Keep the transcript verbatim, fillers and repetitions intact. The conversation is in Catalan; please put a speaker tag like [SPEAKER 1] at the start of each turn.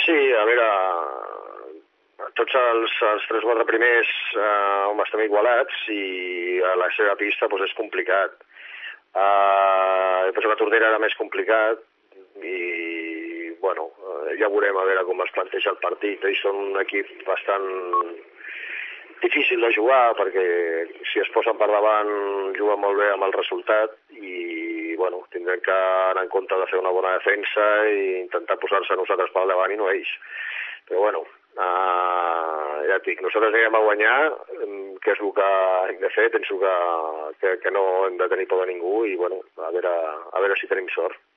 [SPEAKER 1] Sí, a veure, tots els, els tres o quatre primers eh, home, estem igualats i a la seva pista doncs, és complicat. Uh, penso que a Tordera era més complicat i, bueno, ja veurem a veure com es planteja el partit. Ells són un equip bastant difícil de jugar perquè si es posen per davant juguen molt bé amb el resultat i, bueno, tindrem que anar en compte de fer una bona defensa i intentar posar-se nosaltres per davant i no ells. Però, bueno, uh, ja et dic, nosaltres anirem a guanyar, que és el que hem de fer, penso que, que, que no hem de tenir por de ningú i, bueno, a veure, a veure si tenim sort.